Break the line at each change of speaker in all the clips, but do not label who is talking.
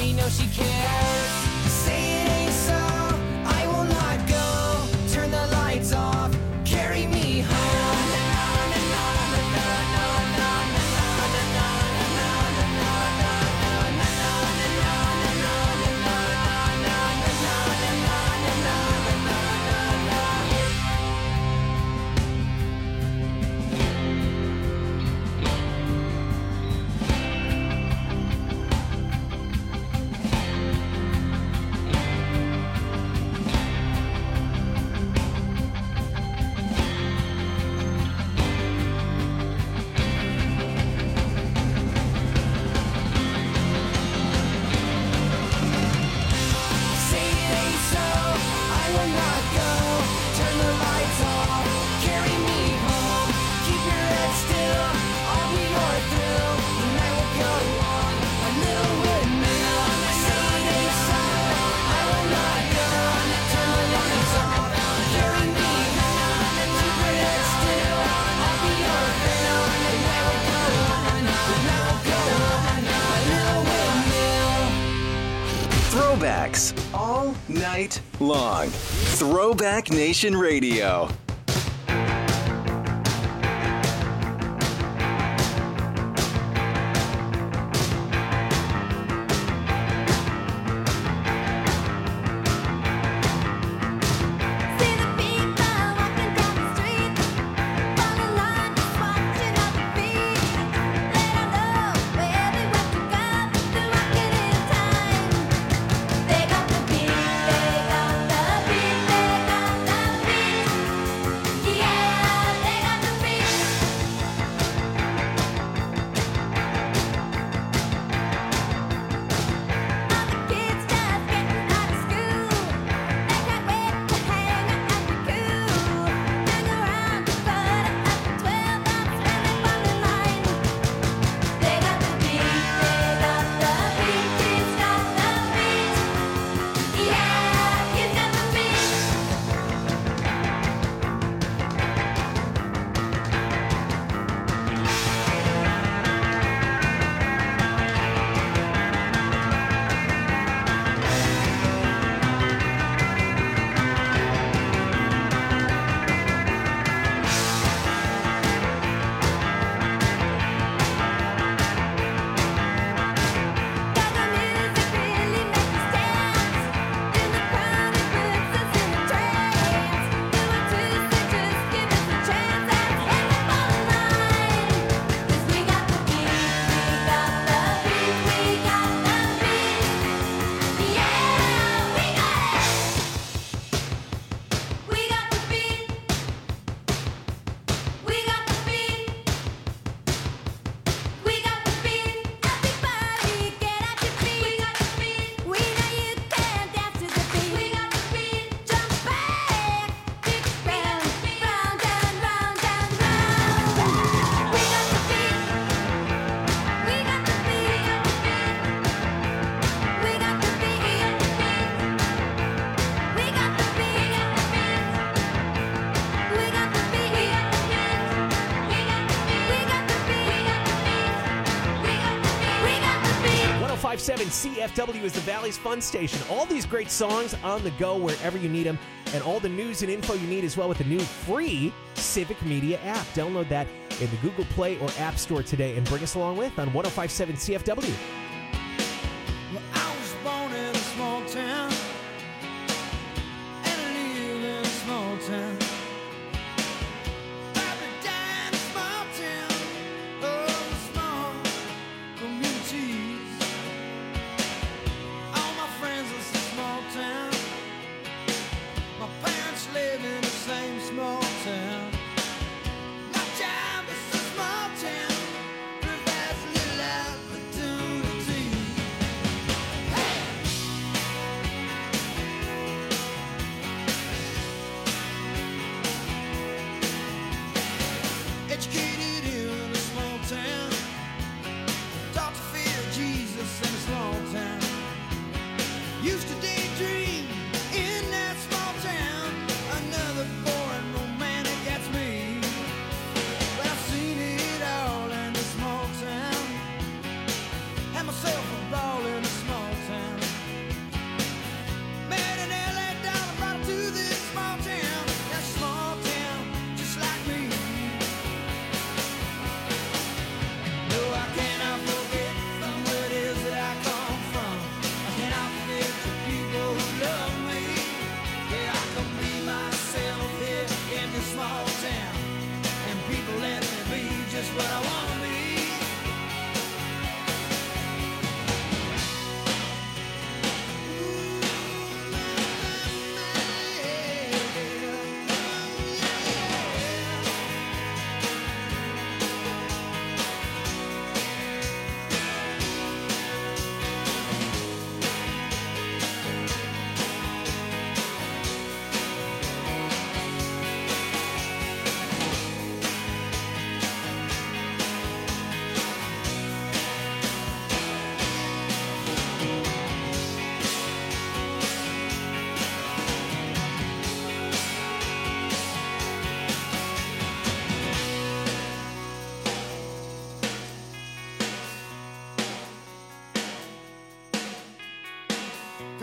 me know she cares. Say it ain't so, I will not go. Turn the lights off, carry me home.
Throwbacks all night long. Throwback Nation Radio.
CFW is the Valley's fun station. All these great songs on the go wherever you need them, and all the news and info you need as well with the new free Civic Media app. Download that in the Google Play or App Store today and bring us along with on 105.7 CFW.
Well, I was born in a small town, and I live in a small town.
Small town, provides a little opportunity.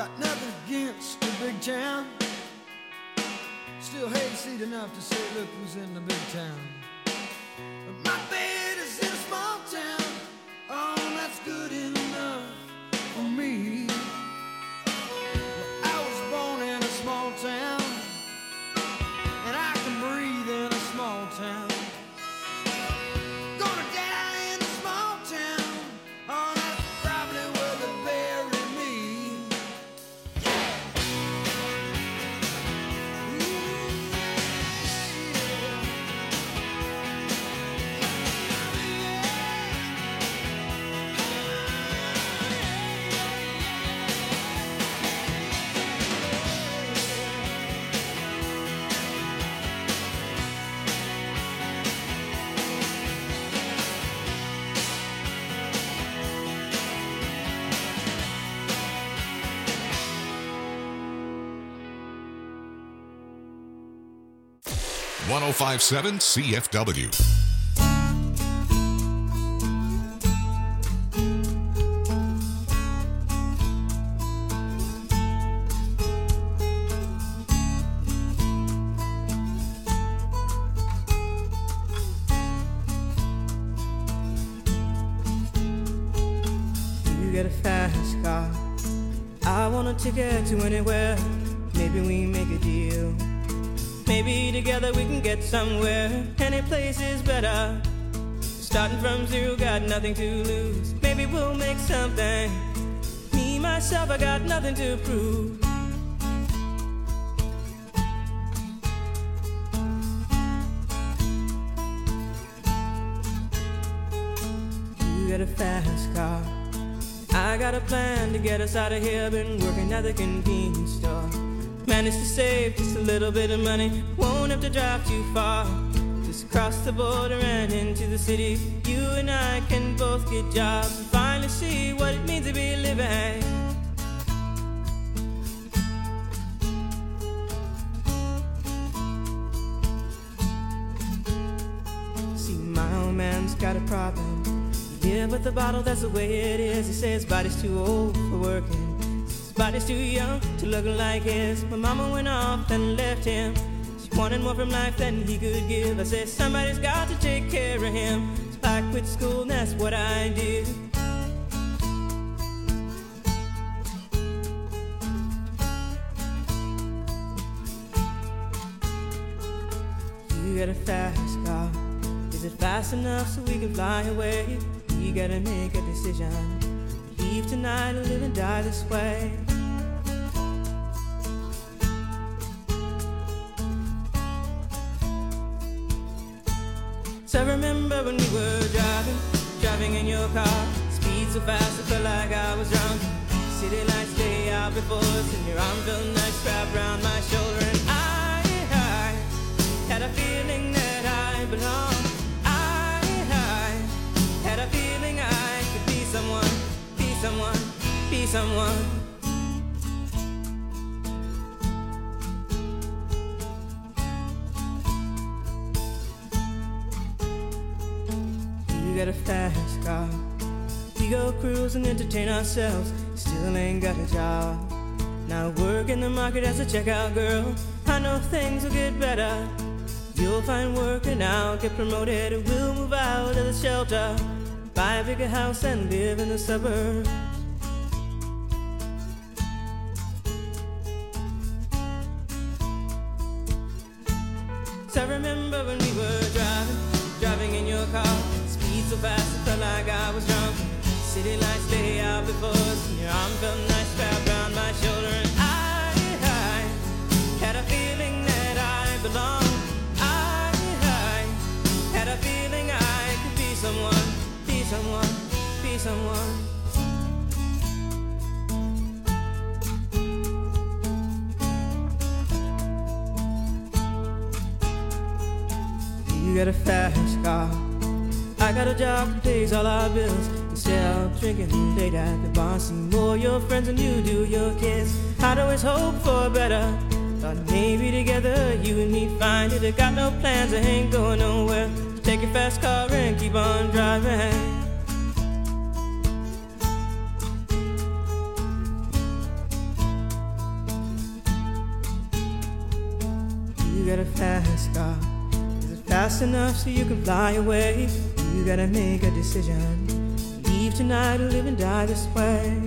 Got nothing against the big town. Still hayseed enough to say, look who's in the big town. But my bed is in a small town. Oh, that's good enough for me. Well, I was born in a small town, and I can breathe in a small town. Gonna die in a small town. Oh, that's probably where they bury me.
.1057 CFW.
You get a fast car. I want a ticket to anywhere. Maybe we make a deal. Maybe together we can get somewhere. Any place is better. Starting from zero, got nothing to lose. Maybe we'll make something. Me, myself, I got nothing to prove. You get a fast car. I got a plan to get us out of here. Been working at the convenience store. Managed to save just a little bit of money. Won't have to drive too far. Just cross the border and into the city. You and I can both get jobs and finally see what it means to be living. See, my old man's got a problem. Yeah, but the bottle, that's the way it is. He says his body's too old for working. His body's too young to look like his. My mama went off and left him. She wanted more from life than he could give. I said, somebody's got to take care of him. So I quit school and that's what I did. You got a fast car. Is it fast enough so we can fly away? We gotta make a decision. Leave tonight or live and die this way. So I remember when we were driving in your car. Speed so fast I felt like I was drunk. City lights lay out before us, and your arm felt nice wrapped around my shoulder. And I had a feeling that I belonged. I had a feeling I could be someone, be someone, be someone. You got a fast car. We go cruise and entertain ourselves. Still ain't got a job. Now work in the market as a checkout girl. I know things will get better. You'll find work and I'll get promoted. And we'll move out of the shelter, buy a bigger house and live in the suburbs. So I remember when we were driving in your car. Speed so fast it felt like I was drunk. City lights lay out before us, and your arm felt nice wrapped around my shoulder. And I had a feeling that I belonged. I had a feeling I could be someone, be someone, be someone. You got a fast car. I got a job that pays all our bills. Instead of drinking late at the bar, see more your friends than you do your kids. I'd always hope for better. Thought maybe together you and me find it. I got no plans, I ain't going nowhere. So take your fast car and keep on driving. You got a fast car. Is it fast enough so you can fly away? You gotta make a decision. Leave tonight or live and die this way.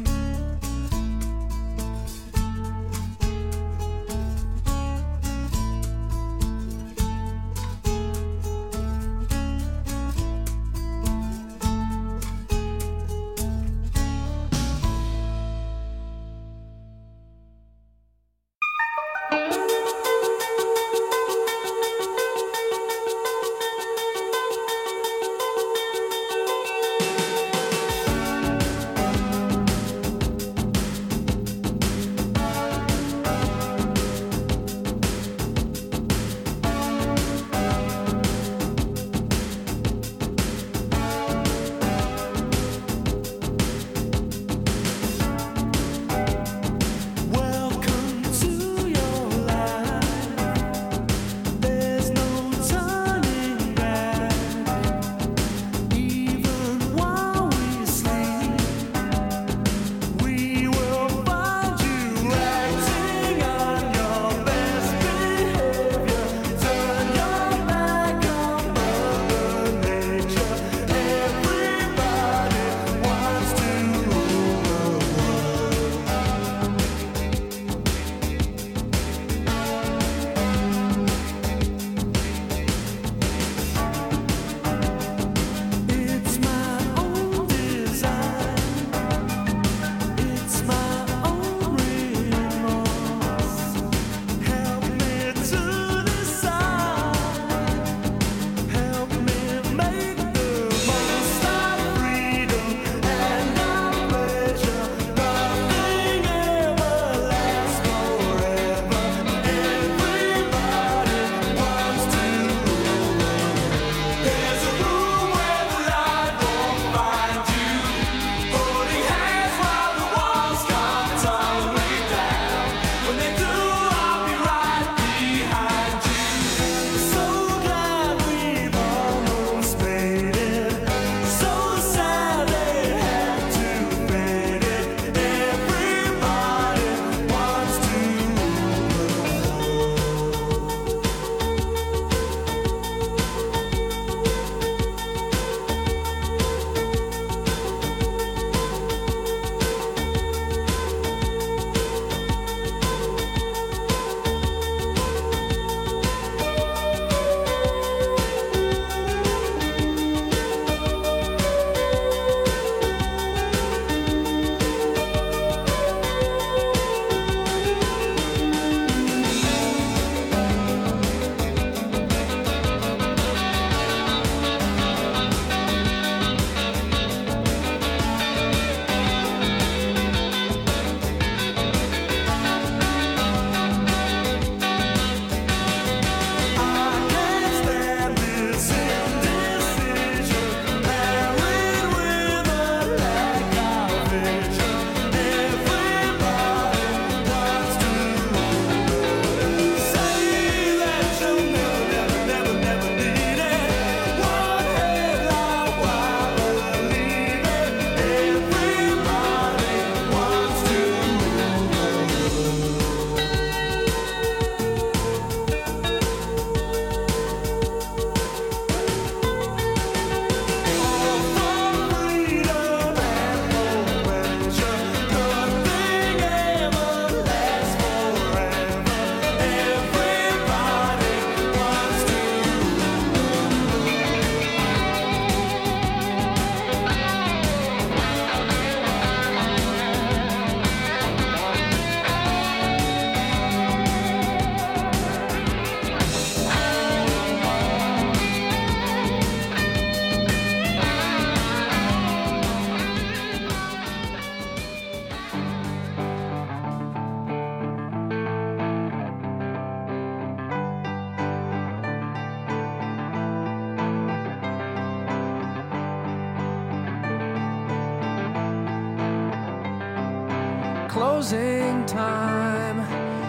closing time.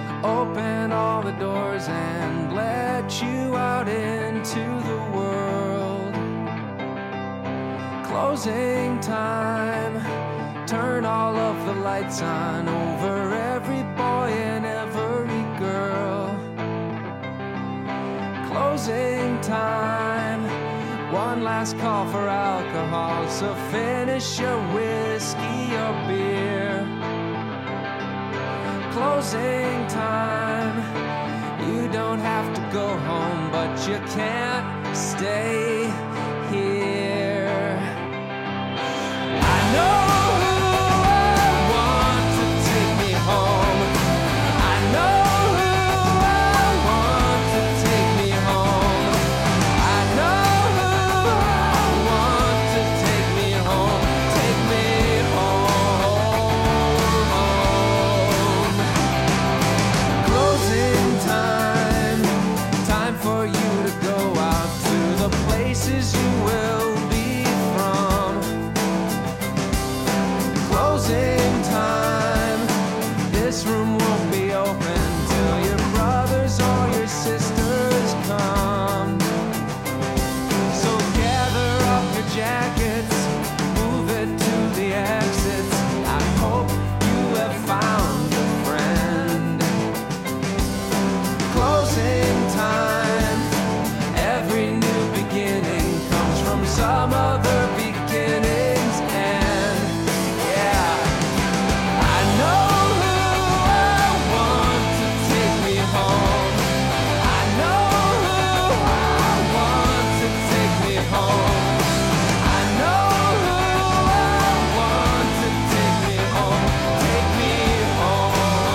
Open all the doors and let you out into the world. Closing time. Turn all of the lights on over every boy and every girl. last call for alcohol, so finish your whiskey or beer. Closing time. You don't have to go home, but you can't stay here. I know who I want to take me home. I know who I want to take me home. I know who I want to take me home. Take me home. Closing time. Time for you to go out to the places you will be from. Closing time. This room won't be open till your brothers or your sisters come. So gather up your jackets, move it to the exits. I hope you have found a friend. Closing time. Every new beginning comes from some other beginning's end. Yeah. I know who I want to take me home. I know who I want to take me home. I know who I want to take me home. Take me home.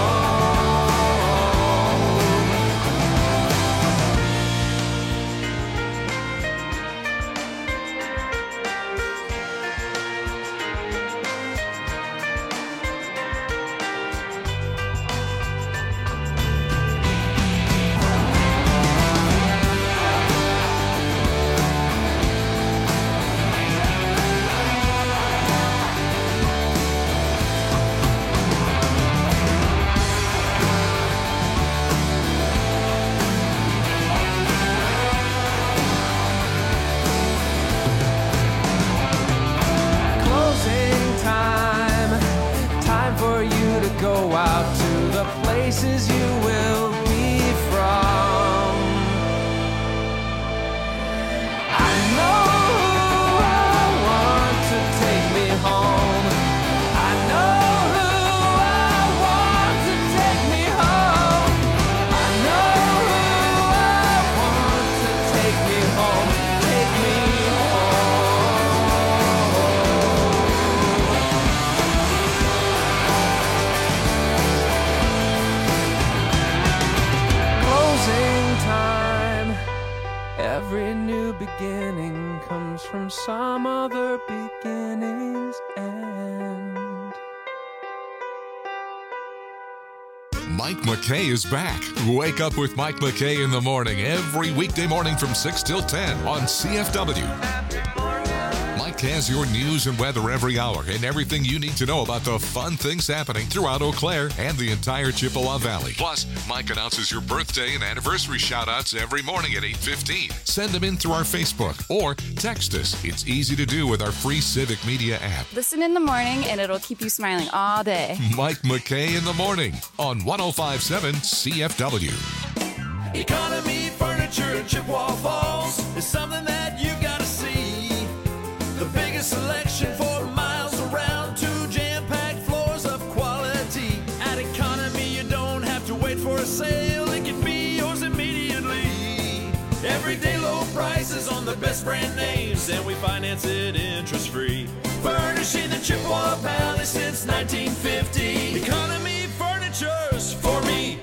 Closing time. Time for you to go out to the places you will be from. I know who I want to take me home. I know who I want to take me home. I know who I want to take me home. Take me Closing time. Every new beginning comes from some other beginning's end.
Mike McKay is back. Wake up with Mike McKay in the morning every weekday morning from 6 till 10 on CFW. Mike has your news and weather every hour and everything you need to know about the fun things happening throughout Eau Claire and the entire Chippewa Valley. Plus, Mike announces your birthday and anniversary shout-outs every morning at 8:15. Send them in through our Facebook or text us. It's easy to do with our free Civic Media app.
Listen in the morning and it'll keep you smiling all day.
Mike McKay in the morning on 105.7 CFW.
Economy Furniture in Chippewa Falls is something that you gotta see. The biggest selection for miles around, 2 jam-packed floors of quality. At Economy, you don't have to wait for a sale. It can be yours immediately. Everyday low prices on the best brand names, and we finance it interest-free. Furnishing the Chippewa Valley since 1950. Economy Furniture's for me.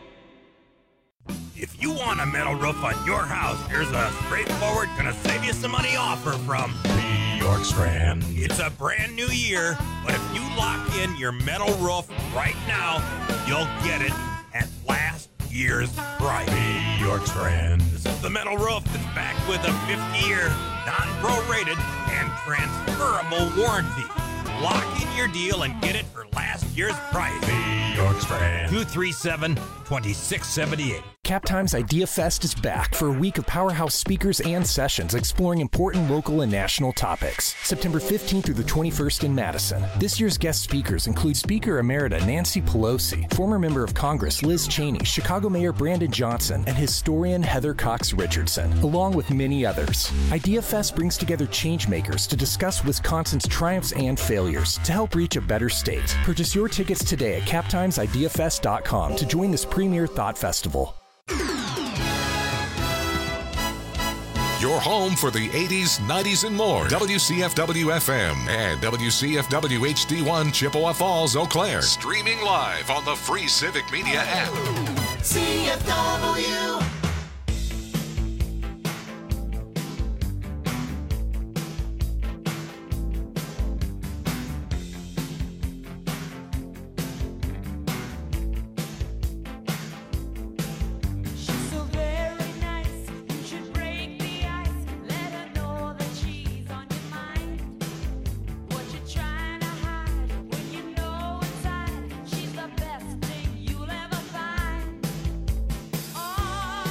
If you want a metal roof on your house, here's a straightforward, gonna save you some money offer from Bjorkstrand. It's a brand new year, but if you lock in your metal roof right now, you'll get it at last year's price. Bjorkstrand. This is the metal roof that's backed with a 50-year, non-prorated, and transferable warranty. Lock in your deal and get it for last year's price. Bjorkstrand. 237-2678.
Cap Times Idea Fest is back for a week of powerhouse speakers and sessions exploring important local and national topics. September 15th through the 21st in Madison. This year's guest speakers include Speaker Emerita Nancy Pelosi, former member of Congress Liz Cheney, Chicago Mayor Brandon Johnson, and historian Heather Cox Richardson, along with many others. Idea Fest brings together changemakers to discuss Wisconsin's triumphs and failures to help reach a better state. Purchase your tickets today at captimesideafest.com to join this premier thought festival.
Your home for the 80s, 90s, and more. WCFW FM and WCFW HD1 Chippewa Falls, Eau Claire. Streaming live on the free Civic Media app.
CFW.
She's the best thing you'll ever find. Oh,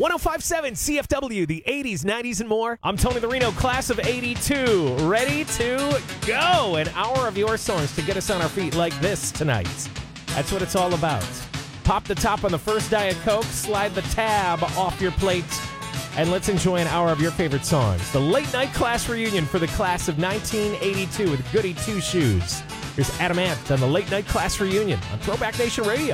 1057 CFW, the 80s, 90s, and more. I'm Tony the Reno, class of 82. Ready to go. An hour of your songs to get us on our feet like this tonight. That's what it's all about. Pop the top on the first Diet Coke, slide the tab off your plate, and let's enjoy an hour of your favorite songs. The late night class reunion for the class of 1982 with Goody Two Shoes. Here's Adam Ant on the late night class reunion on Throwback Nation Radio.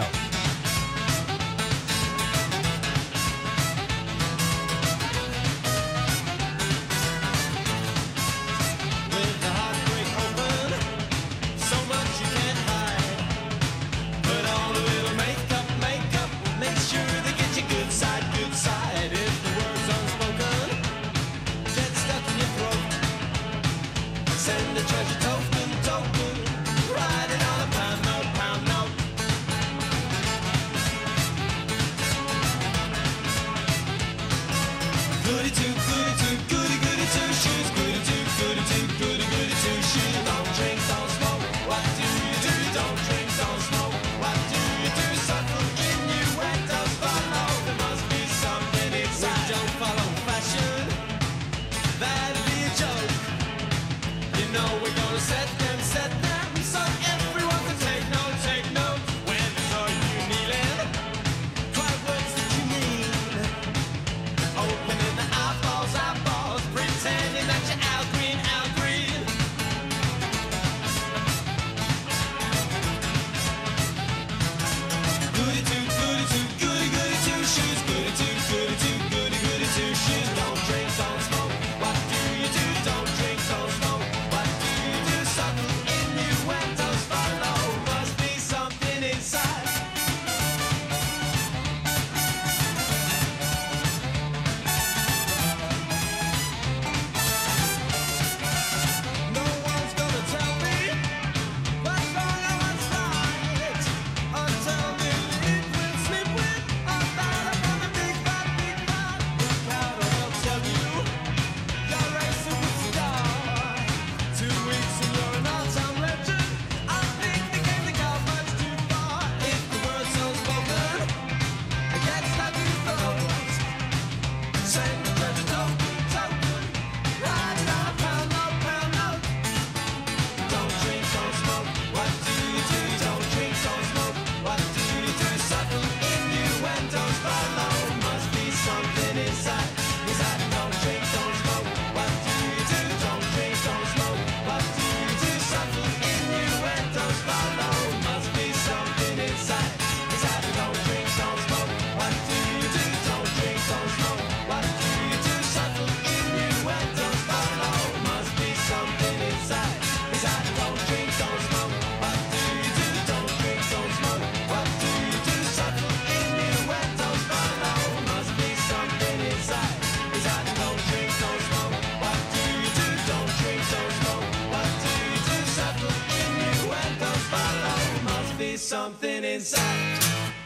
Something inside.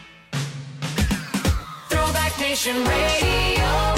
Throwback Nation Radio.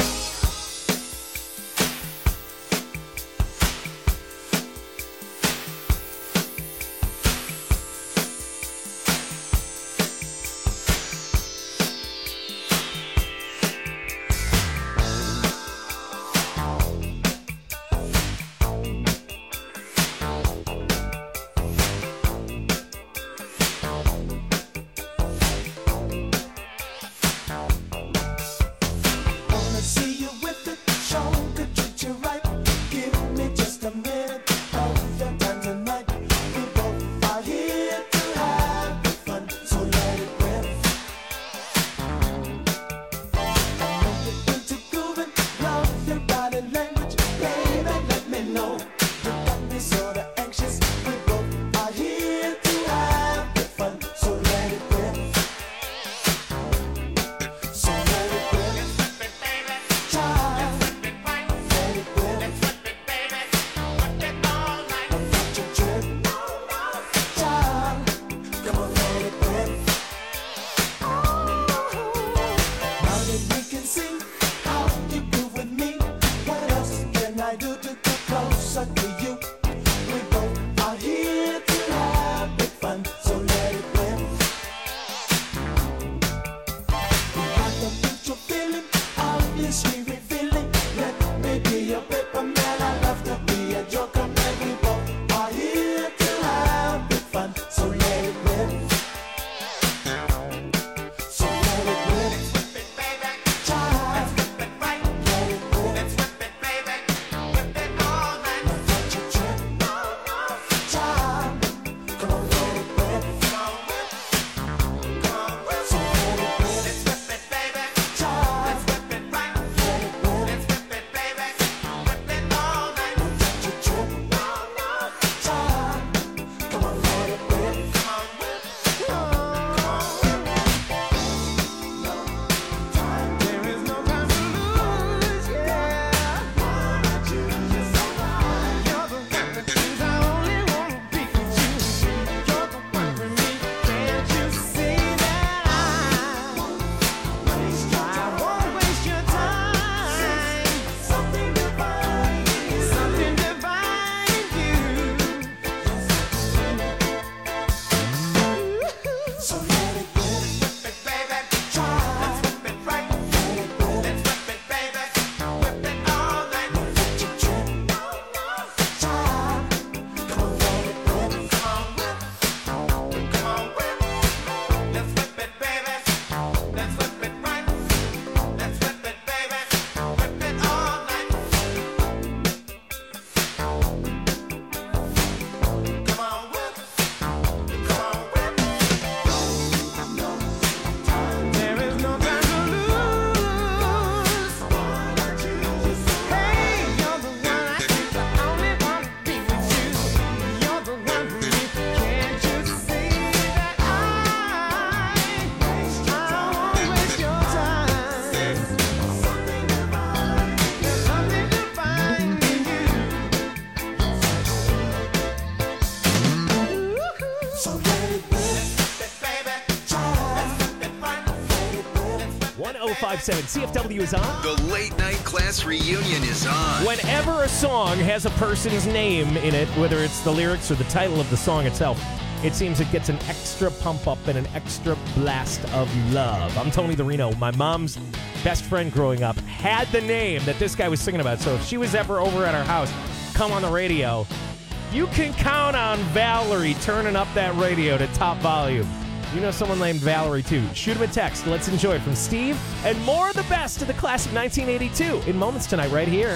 1057 CFW is on.
The late night class reunion is on.
Whenever a song has a person's name in it, whether it's the lyrics or the title of the song itself, it seems it gets an extra pump up and an extra blast of love. I'm Tony the Reno. My mom's best friend growing up had the name that this guy was singing about. So if she was ever over at our house, come on the radio, you can count on Valerie turning up that radio to top volume. You know someone named Valerie, too. Shoot him a text. Let's enjoy it from Steve and more of the best of the class of 1982 in moments tonight right here.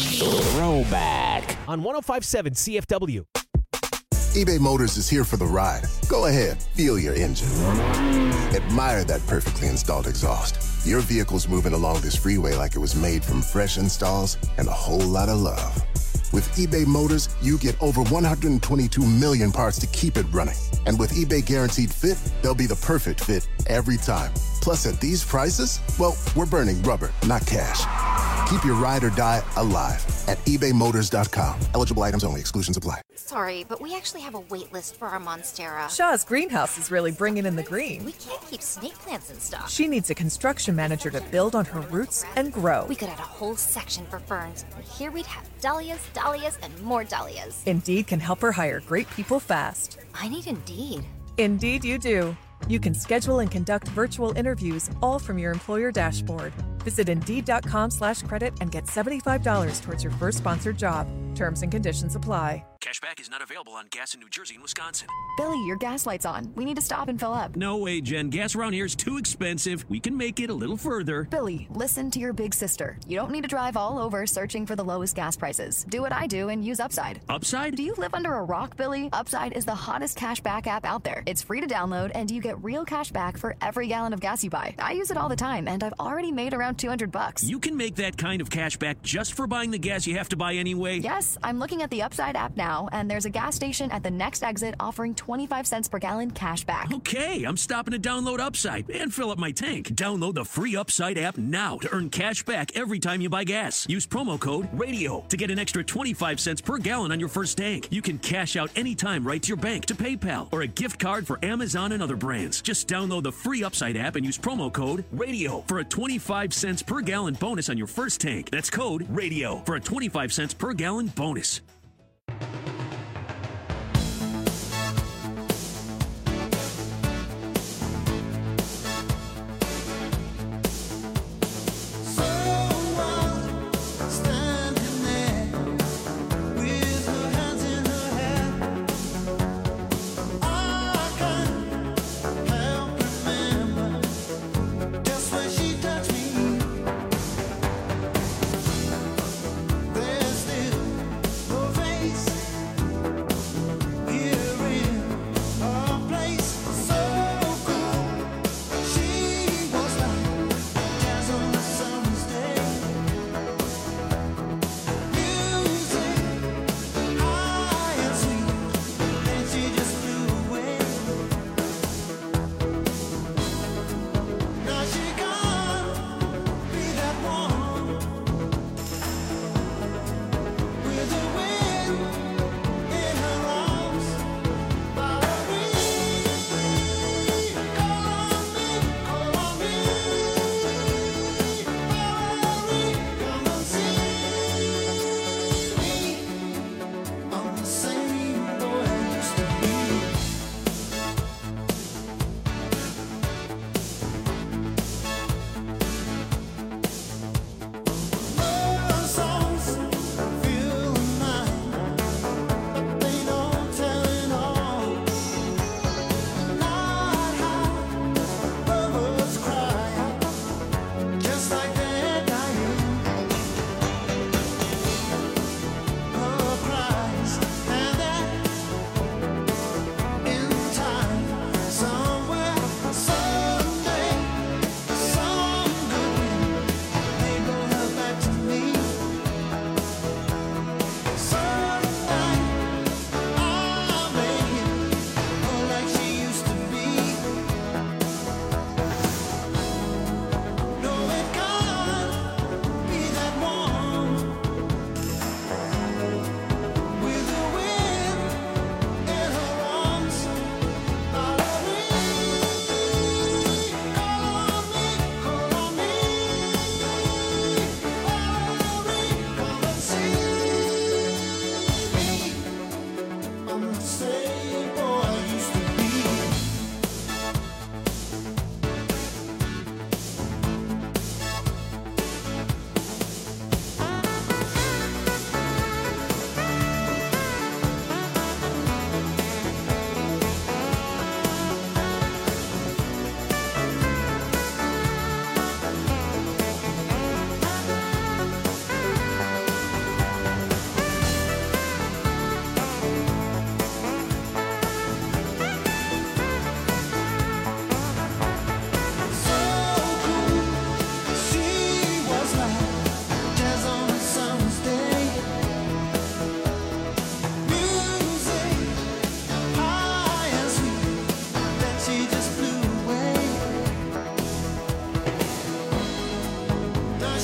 Throwback on 1057 CFW.
eBay Motors is here for the ride. Go ahead, feel your engine. Admire that perfectly installed exhaust. Your vehicle's moving along this freeway like it was made from fresh installs and a whole lot of love. With eBay Motors, you get over 122 million parts to keep it running. And with eBay Guaranteed Fit, they'll be the perfect fit every time. Plus, at these prices, well, we're burning rubber, not cash. Keep your ride or die alive at ebaymotors.com. Eligible items only. Exclusions apply.
Sorry, but we actually have a wait list for our Monstera.
Shaw's greenhouse is really bringing in the green.
We can't keep snake plants in stock.
She needs a construction manager to build on her roots and grow.
We could add a whole section for ferns, and here we'd have dahlias, dahlias, and more dahlias.
Indeed can help her hire great people fast.
I need Indeed.
Indeed you do. You can schedule and conduct virtual interviews all from your employer dashboard. Visit Indeed.com/credit and get $75 towards your first sponsored job. Terms and conditions apply.
Cashback is not available on gas in New Jersey and Wisconsin.
Billy, your gas light's on. We need to stop and fill up.
No way, Jen. Gas around here is too expensive. We can make it a little further.
Billy, listen to your big sister. You don't need to drive all over searching for the lowest gas prices. Do what I do and use Upside.
Upside?
Do you live under a rock, Billy? Upside is the hottest cashback app out there. It's free to download, and you get real cash back for every gallon of gas you buy. I use it all the time, and I've already made around $200.
You can make that kind of cash back just for buying the gas you have to buy anyway?
Yes, I'm looking at the Upside app now, and there's a gas station at the next exit offering 25 cents per gallon cash back.
Okay, I'm stopping to download Upside and fill up my tank. Download the free Upside app now to earn cash back every time you buy gas. Use promo code RADIO to get an extra 25 cents per gallon on your first tank. You can cash out anytime right to your bank, to PayPal, or a gift card for Amazon and other brands. Just download the free Upside app and use promo code RADIO for a 25 cents per gallon bonus on your first tank. That's code RADIO for a 25 cents per gallon bonus.
There's still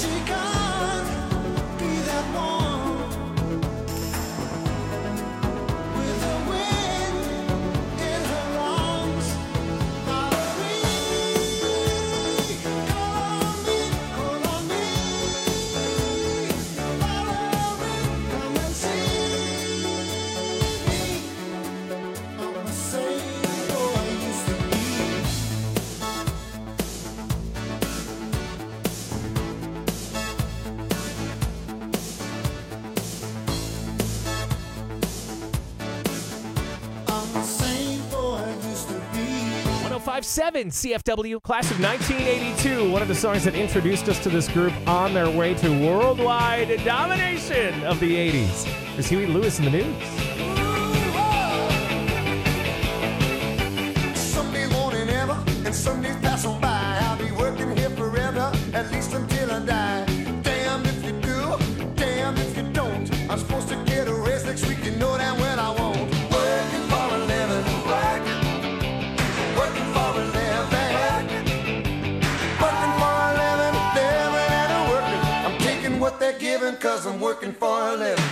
she can't be that one with the wind in her arms. Valerie, call on me, Valerie, come and see me. I'm the same boy I used to be. I'm the same boy I used to be.
1057 CFW, class of 1982. One of the songs that introduced us to this group on their way to worldwide domination of the 80s. There's Huey Lewis in the news.
Someday won't it ever, and somedays pass on by. I'll be working here forever, at least until I die. Damn if you do, damn if you don't. I'm supposed to get a raise next week, you know that when I won't. Working for a living, working for a living, working for a living, living and a working. I'm taking what they're giving, cause I'm working for a living.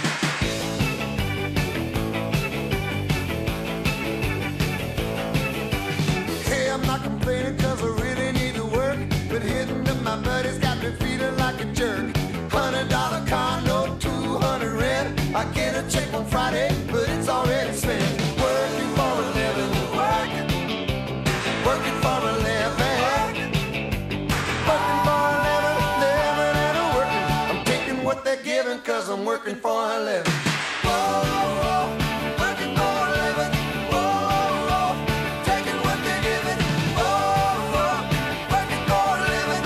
Hey, I'm not complaining cause I really need to work, but hitting up my buddies got me feeling like a jerk. $100 car note, 200 rent. I get a check on Friday, but it's already spent. Working for a living, working for a living, working for a living, living and a working. I'm taking what they're giving cause I'm working for a living. Whoa, working for a living. Whoa, taking what they're giving. Whoa, working for a living.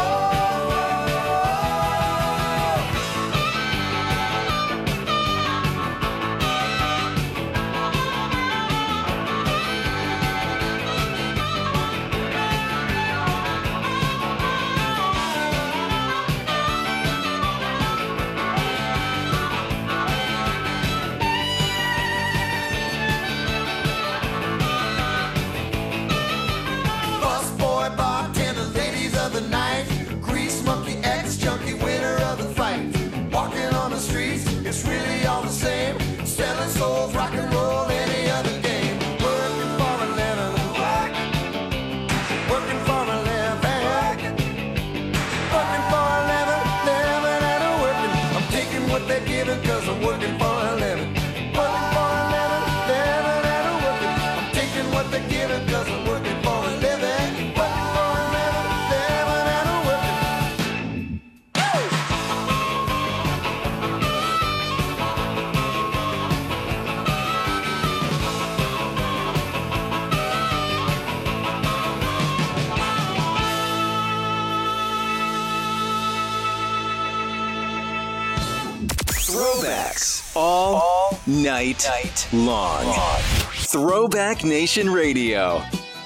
Busboy, bartender, ladies of the night, grease monkey, ex-junkie, winner of the fight. Walking on the streets, it's really all the same. Selling souls, rock and roll, any other game. Working for a living, working for a living, working for a living, living and a working. I'm taking what they're giving cause I'm working for a living. Working for a living, living and a working. I'm taking what they're giving cause I'm working for a living. Working for a living, living and a working.
Throwbacks all night long. Throwback Nation Radio.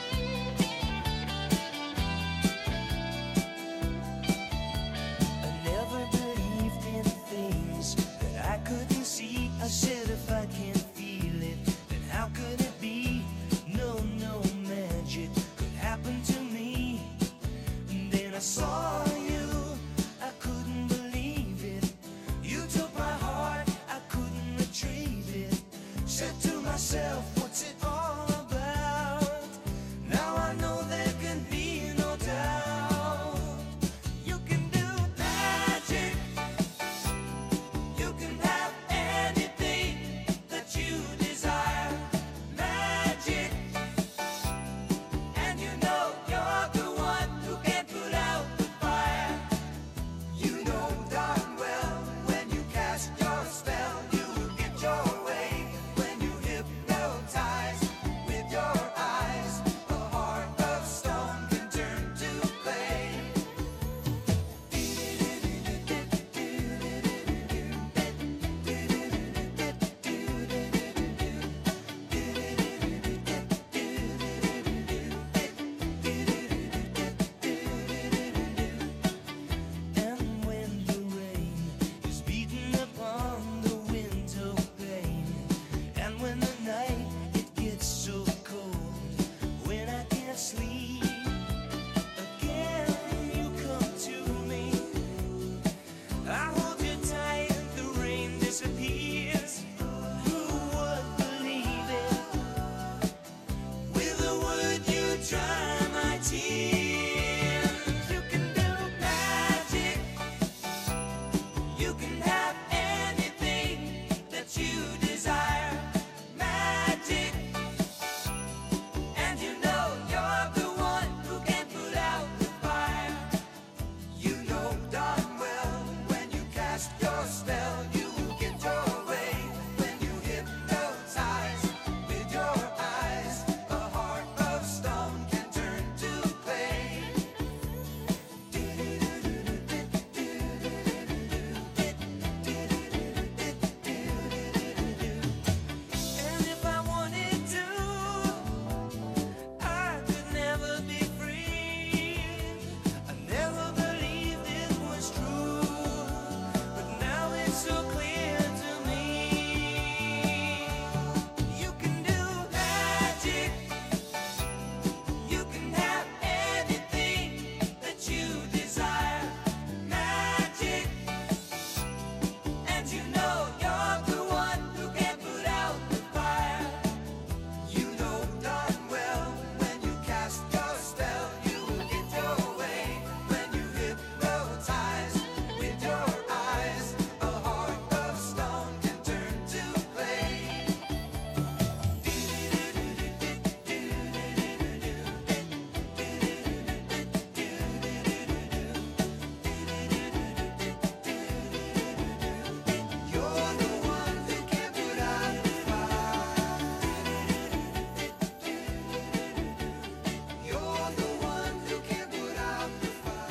Never believed in things that I couldn't see. I said if I can't feel it, then how could it be? No magic could happen to me. And then I saw you, I couldn't believe it. You took my heart, I couldn't retrieve it. Said to myself, what's it all about?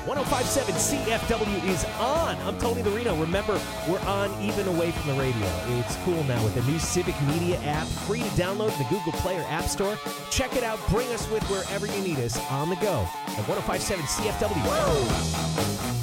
105.7 CFW is on. I'm Tony the Reno. Remember, we're on even away from the radio. It's cool now with the new Civic Media app, free to download in the Google Play or App Store. Check it out. Bring us with wherever you need us on the go at 105.7 CFW. Whoa!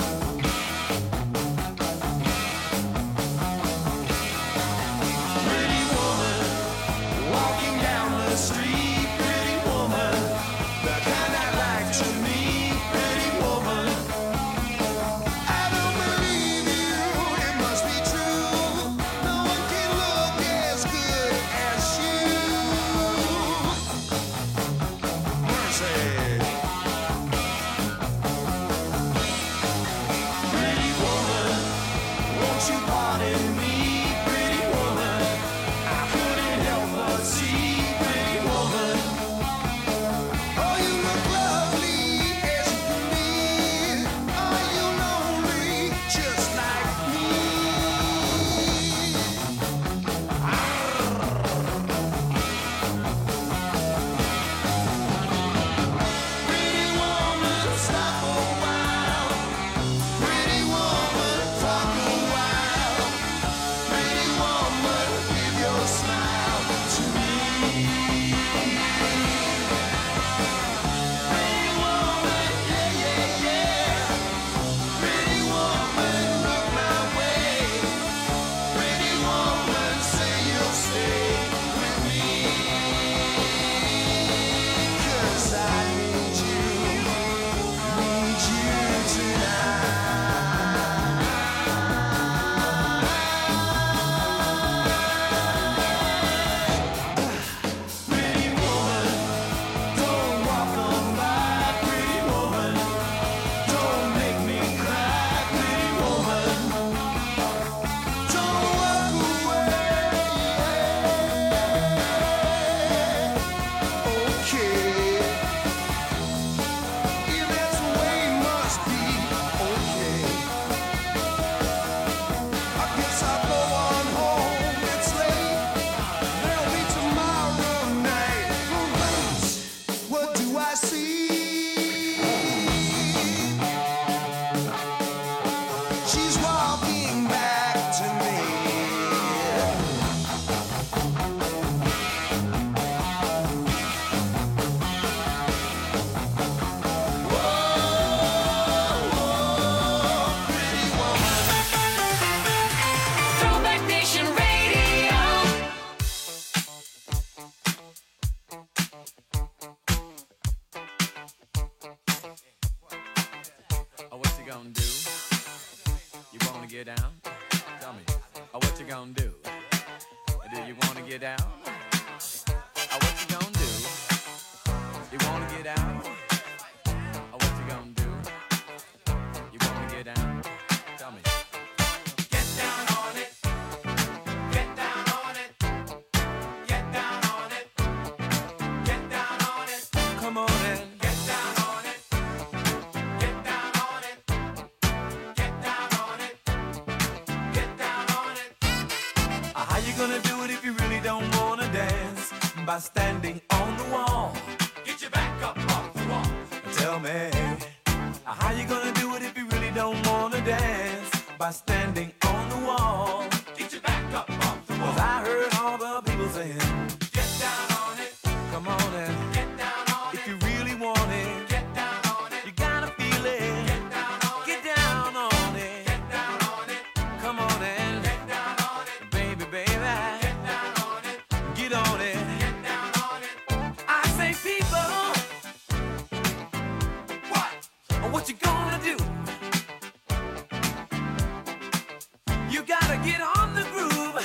By standing on the wall. Get your back up off the wall. Tell me, how you gonna do it if you really don't wanna dance? By standing on the wall. Get your back up off the wall. 'Cause I heard all the people saying, get down on it. Come on and get down on it. If you really want it, get down on it. You gotta feel it. Get down on it. Get down on it. Get down on it. Come on and get down on it. Baby, baby. Get down on it. Get on it. What you gonna do? You gotta get on the groove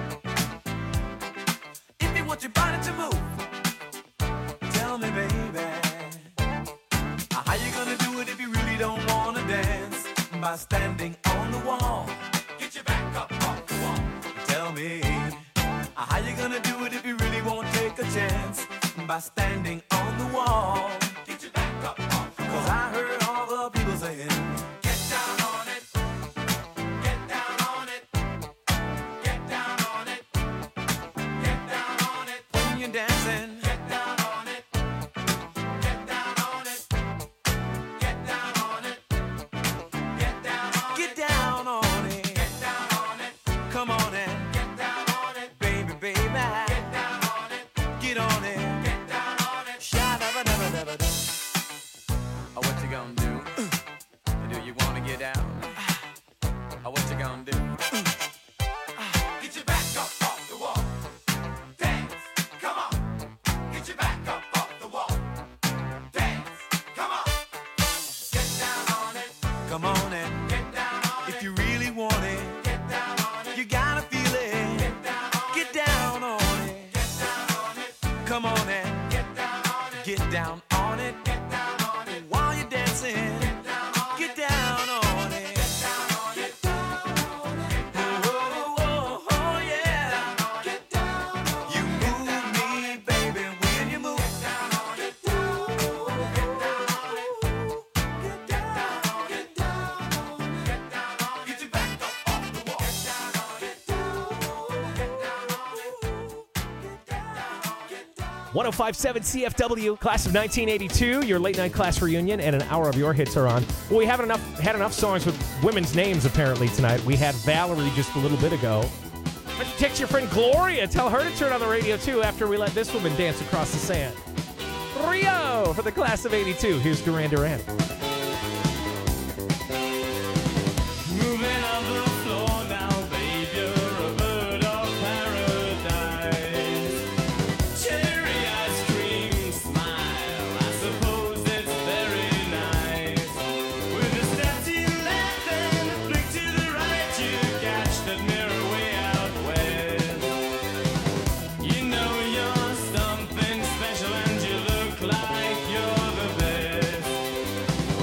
if you want your body to move. Tell me, baby, how you gonna do it if you really don't wanna dance? By standing on the wall. Get your back up off the wall. Tell me, how you gonna do it if you really won't take a chance? By standing on the wall. Get your back up off the wall. 'Cause I heard all the people saying, get down on it. Get down on it. Get down on it. Get down on it. When you're dancing, get down on it. Get down on it. Get down on it.
wanna get down? What you gonna do?
Get your back up off the wall. Dance, come on. Get your back up off the wall. Dance, come on. Get down on it.
Come on and
get down on
if you really want it,
get down on it.
you gotta feel it.
Get down on
Get down on it.
Get down on it.
Come on and
Get down on it.
get down on it.
Get down on it.
While you're dancing,
Get down on
get down on it.
Get down on it. Get down on it.
Oh, oh, oh, yeah.
Get down on it.
You move me, baby, when you move.
Get down on it. Get down on it. Get down on it. Get down on it. Get down on it. Get your back up off the wall. Get down on it. Get down on it. Get down on it. Get down.
1057 CFW, class of 1982, your late night class reunion, and an hour of your hits are on. Well, we haven't had enough songs with women's names apparently tonight. We had Valerie just a little bit ago. But text your friend Gloria. Tell her to turn on the radio too after we let this woman dance across the sand. Rio for the class of 82. Here's Duran Duran.
Moving on the floor now, babe, you're a bird of paradise. Cherry ice cream smile, I suppose it's very nice. With a step to your left and a flick to the right, you catch that mirror way out west. You know you're something special and you look like you're the best.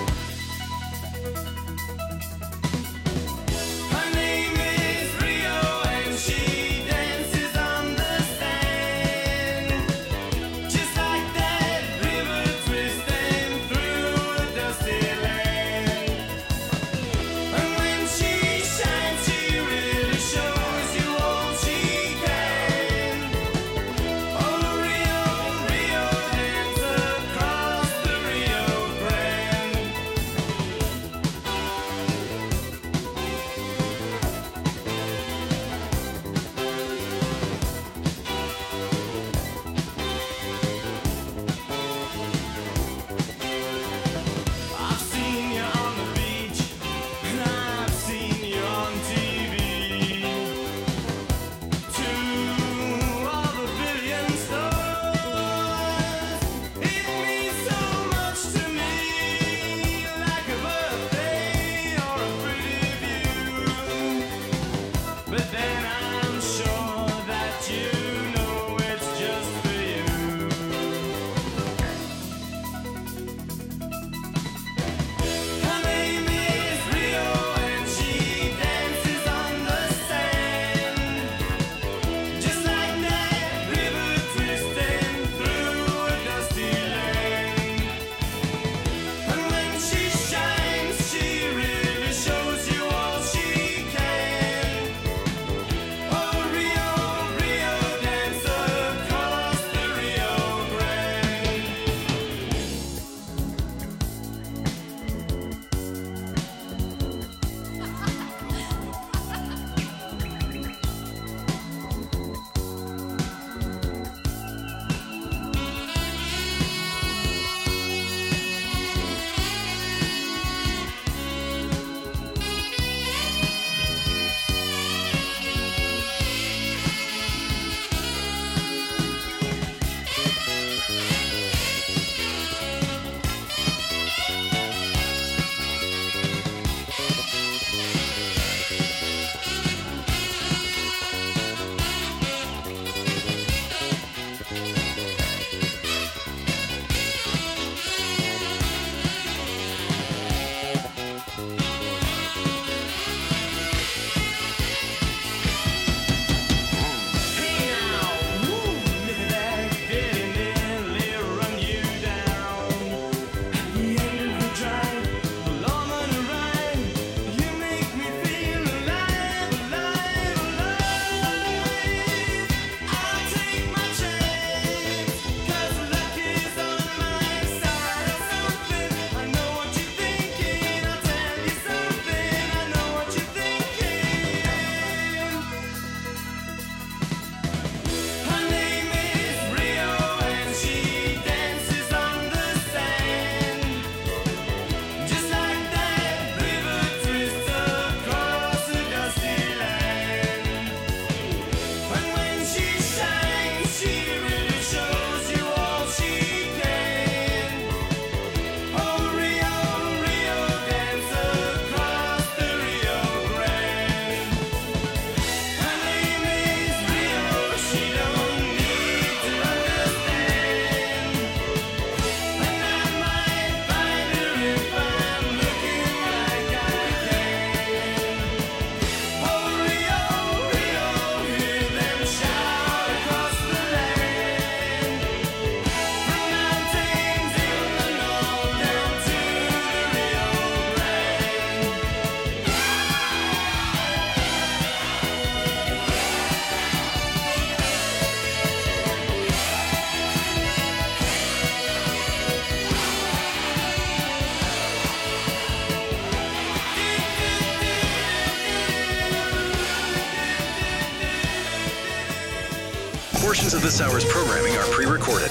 Portions of this hour's programming are pre-recorded.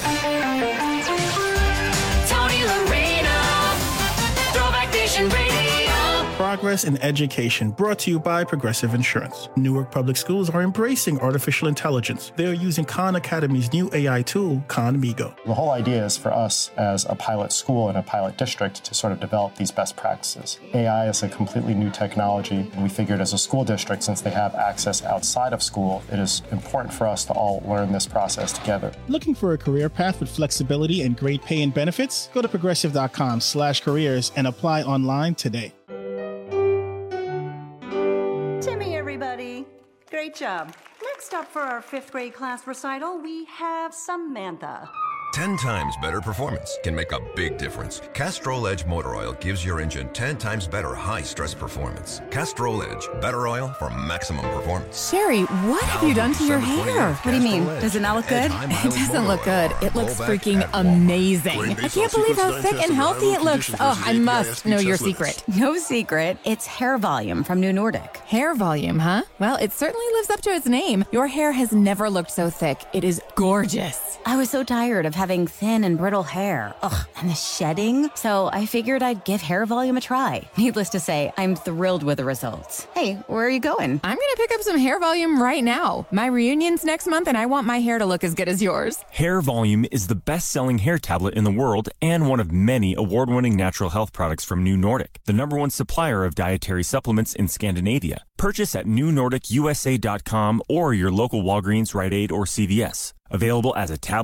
Tony Lorena, Throwback Nation Radio.
Progress in Education, brought to you by Progressive Insurance. Newark Public Schools are embracing artificial intelligence. They are using Khan Academy's new AI tool, Khan Migo.
The whole idea is for us as a pilot school and a pilot district to sort of develop these best practices. AI is a completely new technology, and we figured as a school district, since they have access outside of school, it is important for us to all learn this process together.
Looking for a career path with flexibility and great pay and benefits? Go to progressive.com/careers and apply online today.
Timmy, everybody. Great job. Next up for our 5th grade class recital, we have Samantha.
10 times better performance can make a big difference. Castrol Edge Motor Oil gives your engine 10 times better high-stress performance. Castrol Edge, better oil for maximum performance.
Sherry, what have you done to your hair?
What do you mean? Does it not look good?
It doesn't look good. It looks freaking amazing. I can't believe how thick and healthy it looks. Oh, I must know your secret.
No secret. It's hair volume from New Nordic.
Hair volume, huh? Well, it certainly lives up to its name. Your hair has never looked so thick. It is gorgeous.
I was so tired of having thin and brittle hair. Ugh, and the shedding. So I figured I'd give Hair Volume a try. Needless to say, I'm thrilled with the results. Hey, where are you going?
I'm going to pick up some Hair Volume right now. My reunion's next month and I want my hair to look as good as yours.
Hair Volume is the best-selling hair tablet in the world and one of many award-winning natural health products from New Nordic, the #1 supplier of dietary supplements in Scandinavia. Purchase at newnordicusa.com or your local Walgreens, Rite Aid, or CVS. Available as a tablet